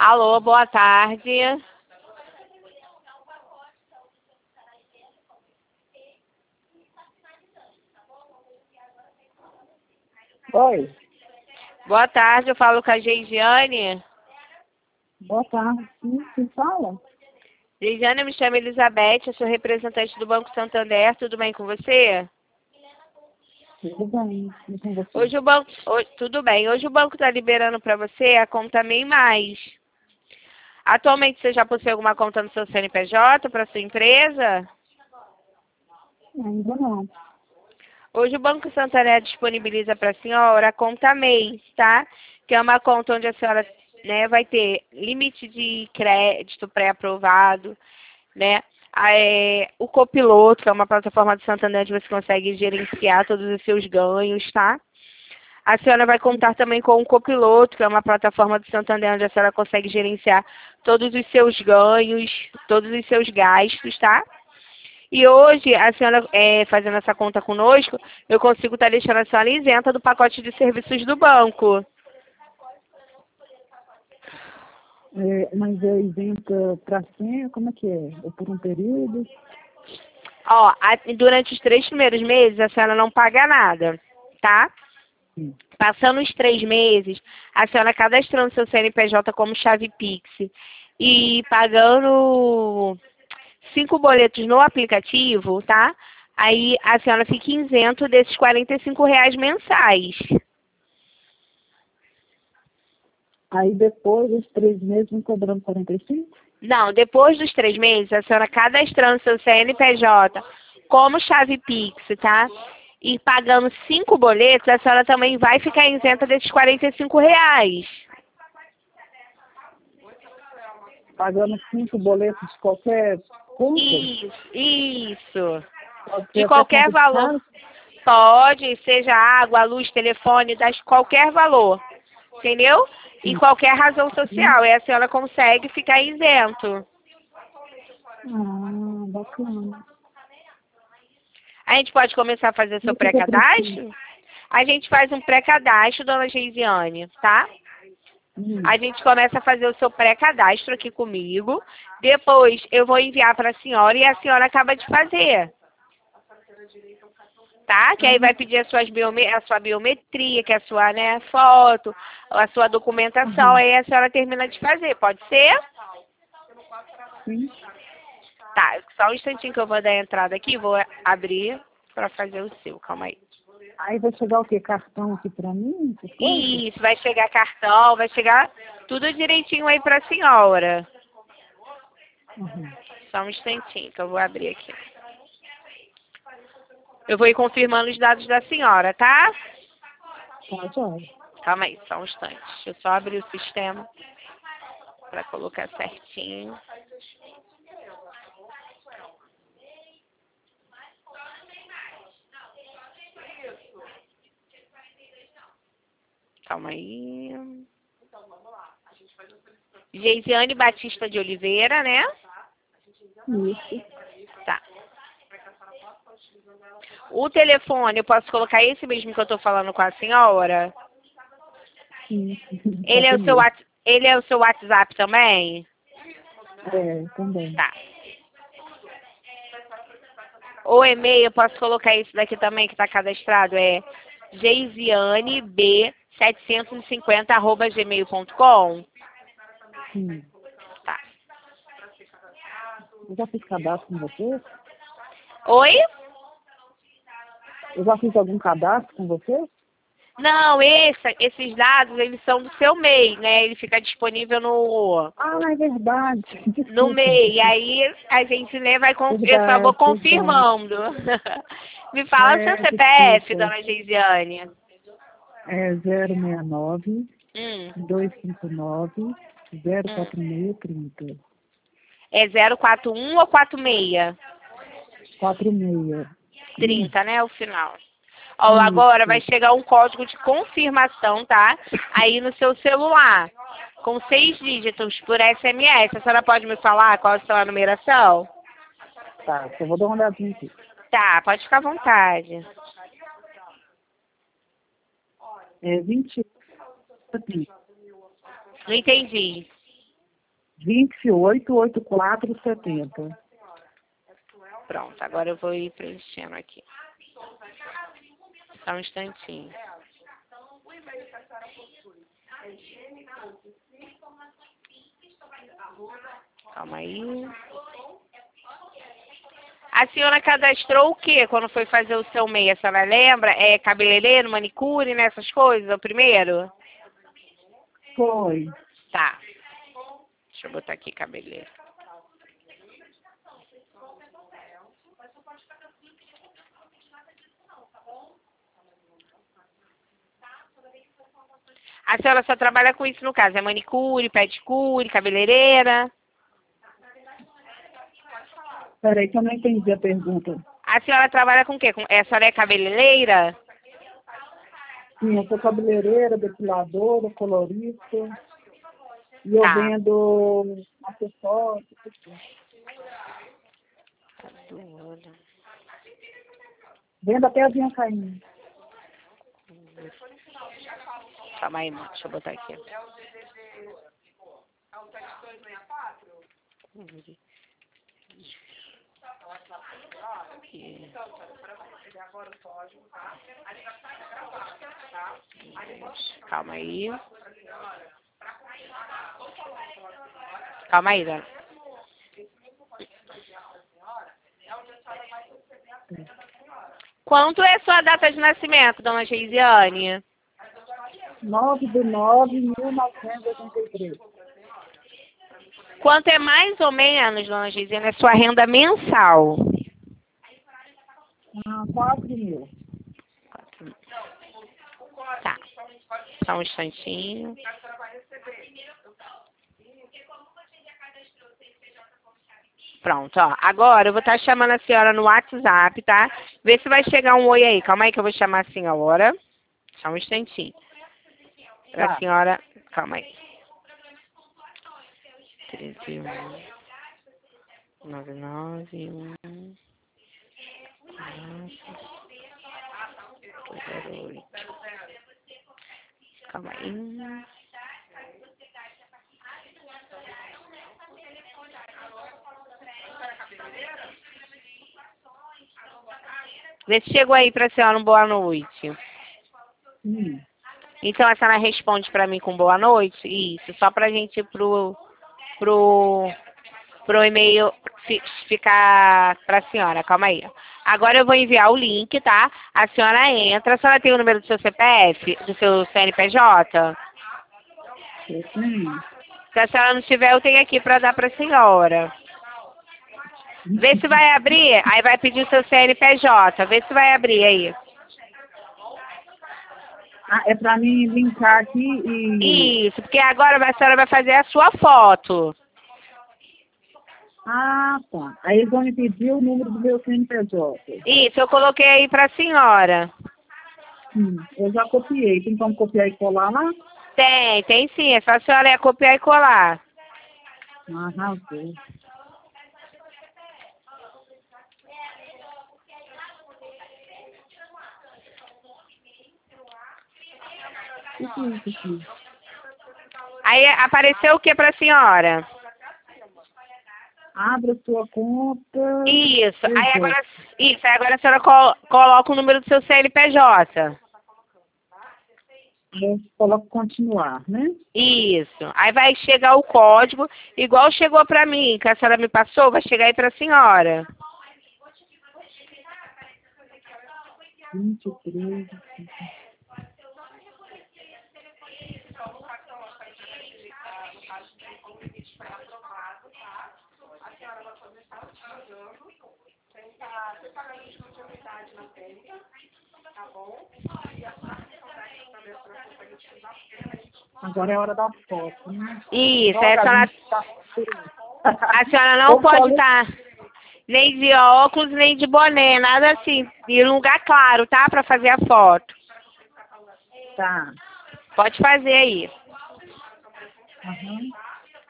Alô, boa tarde. Oi, Boa tarde, eu falo com a Geisiane. boa tarde. Sim, quem fala? Geisiane, eu me chamo Elizabeth, eu sou representante do Banco Santander, tudo bem com você? Tudo bem, e com você? Tudo bem, hoje o banco está liberando para você a conta MEI Mais. Atualmente você já possui alguma conta no seu CNPJ para sua empresa? Ainda não. Hoje o Banco Santander disponibiliza para a senhora a conta MEI, tá? Que é uma conta onde a senhora, né, vai ter limite de crédito pré-aprovado, né? O Copiloto, que é uma plataforma do Santander onde você consegue gerenciar todos os seus ganhos, tá? A senhora vai contar também com o Copiloto, que é uma plataforma do Santander onde a senhora consegue gerenciar todos os seus ganhos, todos os seus gastos, tá? E hoje, a senhora fazendo essa conta conosco, eu consigo estar deixando a senhora isenta do pacote de serviços do banco. Mas é isenta para sempre? Como é que é? Ou por um período? Ó, durante os 3 primeiros meses, a senhora não paga nada, tá? Sim. Passando os 3 meses, a senhora cadastrando seu CNPJ como chave Pix e pagando 5 boletos no aplicativo, tá? Aí a senhora fica isento desses R$ 45 mensais. Aí depois dos 3 meses vão cobrando 45? Não, depois dos 3 meses, a senhora cadastrando seu CNPJ como chave Pix, tá? E pagando 5 boletos, a senhora também vai ficar isenta desses R$ 45. Pagando 5 boletos de qualquer conta? Isso. Pode ser De até qualquer conta de valor. casa? Pode, seja água, luz, telefone, qualquer valor. Entendeu? E Sim. qualquer razão social. E a senhora consegue ficar isento. Ah, bacana. A gente pode começar a fazer E seu o que que eu preciso? pré-cadastro? A gente faz um pré-cadastro, dona Geisiane, tá? A gente começa a fazer o seu pré-cadastro aqui comigo. Depois eu vou enviar para a senhora e a senhora acaba de fazer. Tá? Que aí vai pedir a sua biometria, que é a sua, né, foto, a sua documentação, aí a senhora termina de fazer. Pode ser? Sim. Tá, só um instantinho que eu vou dar a entrada aqui, vou abrir para fazer o seu. Calma aí. Aí vai chegar o quê? Cartão aqui para mim? Essas coisas? Isso, vai chegar cartão, vai chegar tudo direitinho aí para a senhora. Uhum. Só um instantinho que eu vou abrir aqui. Eu vou ir confirmando os dados da senhora, tá? Tá, joia. Calma aí, só um instante. Deixa eu só abrir o sistema para colocar certinho. Calma aí. Geisiane Batista de Oliveira, né? Isso. Tá. O telefone, eu posso colocar esse mesmo que eu tô falando com a senhora? Sim. Ele é o seu WhatsApp também? É, também. Tá. O e-mail, eu posso colocar esse daqui também que tá cadastrado? É geisianeb750@gmail.com? Sim. Tá. Eu já fiz cadastro com você? Oi? Eu já fiz algum cadastro com você? Não, esses dados, eles são do seu MEI, né? Ele fica disponível Ah, é verdade. no Desculpa. MEI. Aí a gente, né, eu só vou Verdade, verdade. confirmando. Me fala o seu É, CPF, desculpa. dona Geisiane. É 069 Hum, 259 hum. 04630. É 041 ou 46? 46. 30, né? O final. Ó, agora vai Isso. chegar um código de confirmação, tá? Aí no seu celular. Com 6 dígitos por SMS. A senhora pode me falar qual é a sua numeração? Tá, só vou dar uma olhadinha aqui. Tá, pode ficar à vontade. É 20. Não entendi. 288470. Pronto, agora eu vou ir preenchendo aqui. Só um instantinho. Calma aí. A senhora cadastrou o quê quando foi fazer o seu MEI? A senhora lembra? É cabeleireiro, manicure, né? Essas coisas, o primeiro? Foi. Tá. Deixa eu botar aqui cabeleireiro. A senhora só trabalha com isso no caso? É manicure, pedicure, cabeleireira? Peraí que eu não entendi a pergunta. A senhora trabalha com o quê? A senhora é cabeleireira? Sim, eu sou cabeleireira, depiladora, colorista. E eu Tá. vendo acessórios. Vendo até as minhas caindo. Calma aí, mano. Deixa eu botar aqui. Calma aí. Calma aí, dona. Quanto é a sua data de nascimento, dona Geisiane? 9/9/1983. Quanto é mais ou menos, dona Geisiane, a sua renda mensal? 4.000. Tá. Só um instantinho. Pronto, ó. Agora eu vou estar chamando a senhora no WhatsApp, tá? Vê se vai chegar um oi aí. Calma aí que eu vou chamar a senhora. Só um instantinho. Pra Tá. senhora... Calma aí. 13, 99, 08. Calma aí. Vê se chegou aí pra senhora um boa noite. Então a senhora responde pra mim com boa noite? Isso, só pra gente ir pro e-mail ficar pra senhora. Calma aí. Agora eu vou enviar o link, tá? A senhora entra. A senhora tem o número do seu CPF, do seu CNPJ? Sim. Se a senhora não tiver, eu tenho aqui pra dar pra senhora. Vê se vai abrir, aí vai pedir o seu CNPJ. Vê se vai abrir aí. Ah, é pra mim linkar aqui e... Isso, porque agora a senhora vai fazer a sua foto. Ah, tá. Aí eles vão me pedir o número do meu CNPJ. Isso, eu coloquei aí pra senhora. Eu já copiei. Tem como copiar e colar lá? Tem sim. É só a senhora copiar e colar. Arrasou. O que é isso aqui? Aí apareceu o que pra senhora? Abra sua conta. Isso. Aí agora a senhora coloca o número do seu CNPJ. Eu coloco continuar, né? Isso. Aí vai chegar o código, igual chegou pra mim, que a senhora me passou, vai chegar aí pra senhora. 23. Agora é a hora da foto, né? Isso. Logo Aí a senhora não pode estar nem de óculos, nem de boné, nada assim. Ir em um lugar claro, tá? Pra fazer a foto. Tá. Pode fazer aí. Uhum.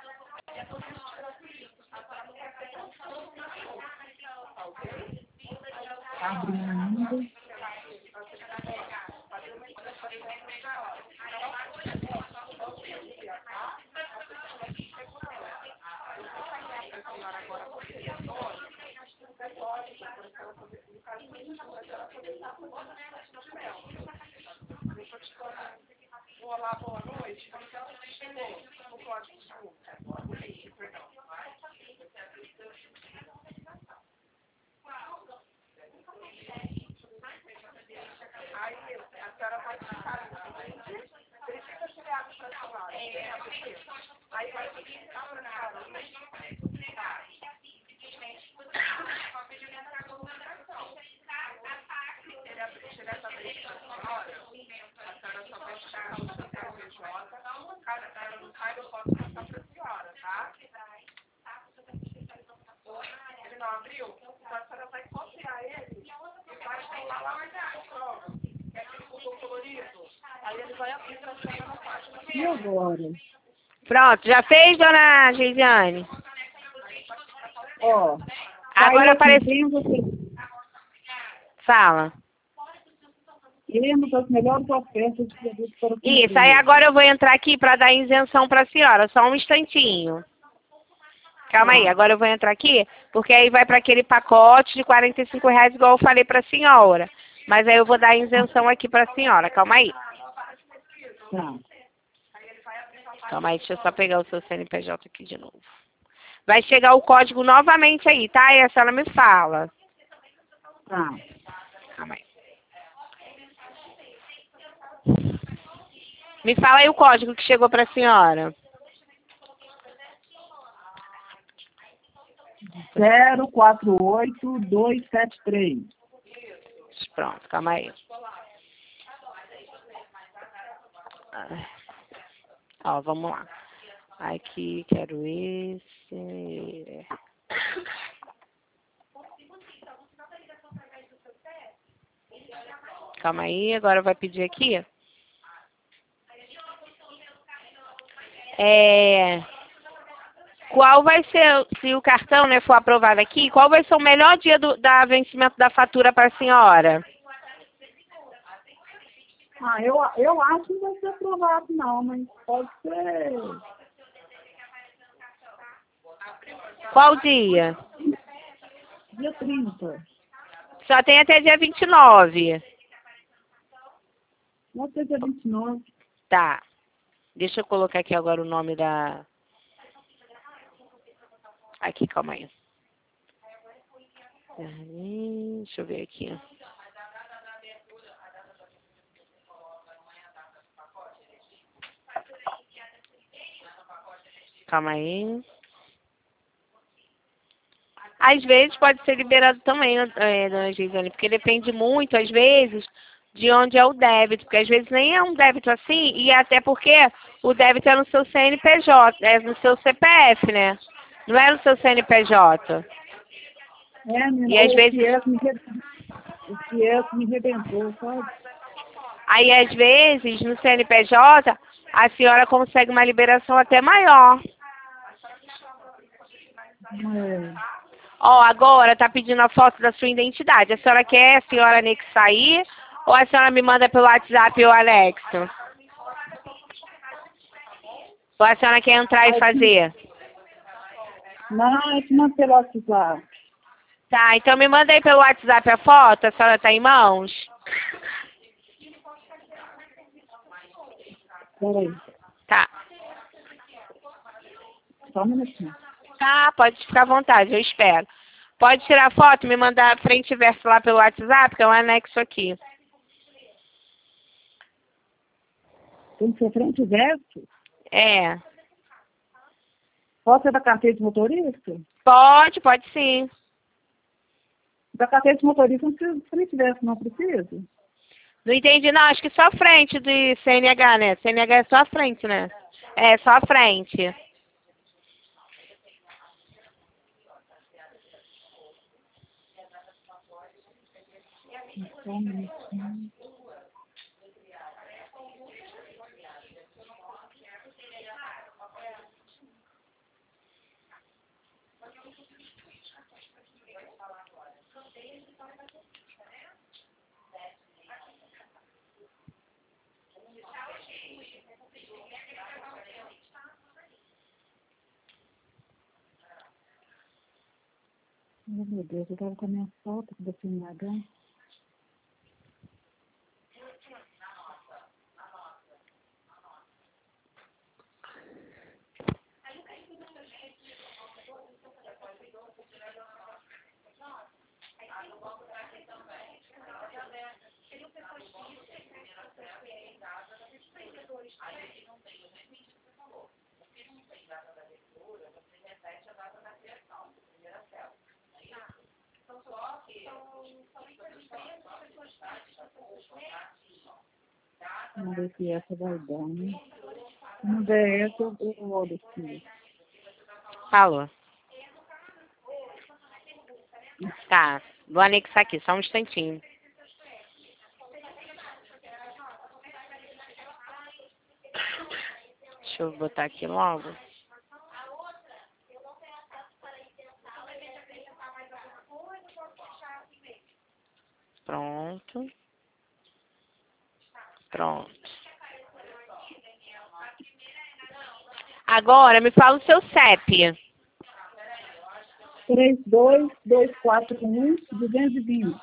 Tá abrindo ainda. E agora? Pronto, já fez, dona Geisiane? Ó, Agora aparece... você. Fala. Temos as melhores ofertas de produtos para o Isso, aí agora eu vou entrar aqui para dar isenção para a senhora, só um instantinho. Calma aí, agora eu vou entrar aqui, porque aí vai para aquele pacote de R$ 45, igual eu falei para a senhora. Mas aí eu vou dar isenção aqui para a senhora, calma aí. Tá. Calma aí, deixa eu só pegar o seu CNPJ aqui de novo. Vai chegar o código novamente aí, tá? E a senhora me fala. Tá. Calma aí. Me fala aí o código que chegou para a senhora. 048273. Pronto, calma aí. Ó, vamos lá. Aqui, quero esse. Calma aí, agora vai pedir aqui. Qual vai ser, se o cartão, né, for aprovado aqui, qual vai ser o melhor dia da vencimento da fatura para a senhora? Eu acho que não vai ser aprovado, não, mas pode ser Qual dia? dia 30. Só tem até dia 29. Pode ser dia 29. Tá. Deixa eu colocar aqui agora o nome da... Aqui, calma aí. Deixa eu ver aqui. Calma aí. Às vezes pode ser liberado também, dona Gisele, porque depende muito, às vezes, de onde é o débito, porque às vezes nem é um débito assim, e até porque o débito é no seu CNPJ, é no seu CPF, né? Não é no seu CNPJ. E às vezes... O que me rebentou, sabe? Aí, às vezes, no CNPJ, a senhora consegue uma liberação até maior. Ó, agora tá pedindo a foto da sua identidade. A senhora quer a senhora anexar aí? Ou a senhora me manda pelo WhatsApp o anexo? Ou a senhora quer entrar e fazer? Não, eu te mando pelo WhatsApp. Tá, então me manda aí pelo WhatsApp a foto. A senhora tá em mãos? Peraí, Tá. só um minutinho. Tá, pode ficar à vontade, eu espero. Pode tirar foto e me mandar frente e verso lá pelo WhatsApp, que é um anexo aqui. Tem que ser frente e verso? É. Pode ser da carteira de motorista? Pode sim. Da carteira de motorista não precisa de frente e verso, não precisa? Não entendi, não. Acho que só a frente do CNH, né? CNH é só a frente, né? É, só a frente. Só um minutinho. Oh, meu Deus, eu tava com a minha foto da CNH. Vamos ver se essa vai dar, né? Vamos ver essa, eu olho aqui. Falou. Tá, vou anexar aqui, só um instantinho. Deixa eu botar aqui logo. Pronto. Pronto. Agora, me fala o seu CEP. 32241-220.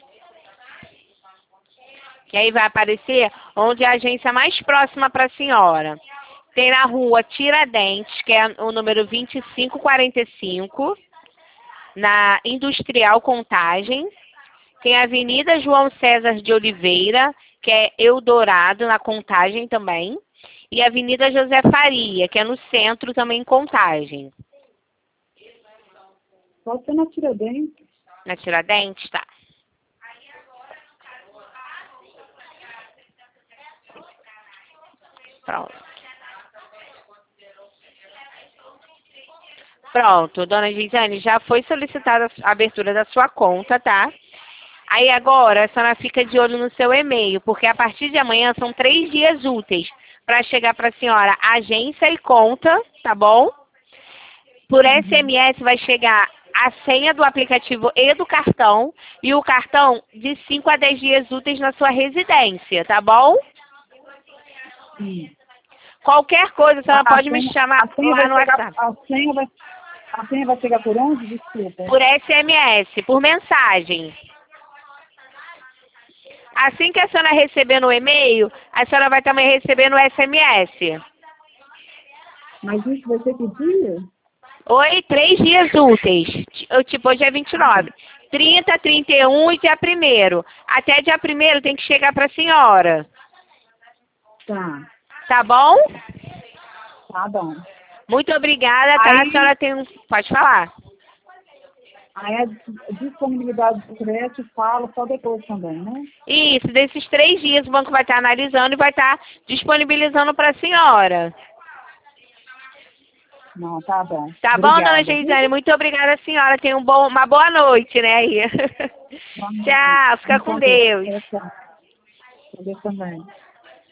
Que aí vai aparecer onde é a agência mais próxima para a senhora. Tem na rua Tiradentes, que é o número 2545, na Industrial Contagem. Tem a Avenida João César de Oliveira, que é Eldorado, na Contagem também. E a Avenida José Faria, que é no centro também em Contagem. Pode ser na Tiradentes. Na Tiradentes, tá. Pronto. Pronto, dona Gisane, já foi solicitada a abertura da sua conta, tá? Aí agora a senhora fica de olho no seu e-mail, porque a partir de amanhã são 3 dias úteis para chegar para a senhora agência e conta, tá bom? Por SMS vai chegar a senha do aplicativo e do cartão, e o cartão de 5 a 10 dias úteis na sua residência, tá bom? Sim. Qualquer coisa, a senhora pode me chamar lá no chegar, WhatsApp. A senha vai chegar por onde? Desculpa. Por SMS, por mensagem. Assim que a senhora receber no e-mail, a senhora vai também receber no SMS. Mas isso vai ser que dia? Oi, 3 dias úteis. Tipo, hoje é 29. 30, 31 e dia 1º. Até dia 1º tem que chegar para a senhora. Tá. Tá bom? Tá bom. Muito obrigada, tá? Aí, A senhora tem um... Pode falar. aí a disponibilidade do crédito fala só depois também, né? Isso, desses 3 dias o banco vai estar analisando e vai estar disponibilizando para a senhora. Não, tá bom. Tá bom, dona Geisane? Muito obrigada, senhora. Tenha uma boa noite, né? Aí. Tchau, fica com Deus. Tchau. Deus também.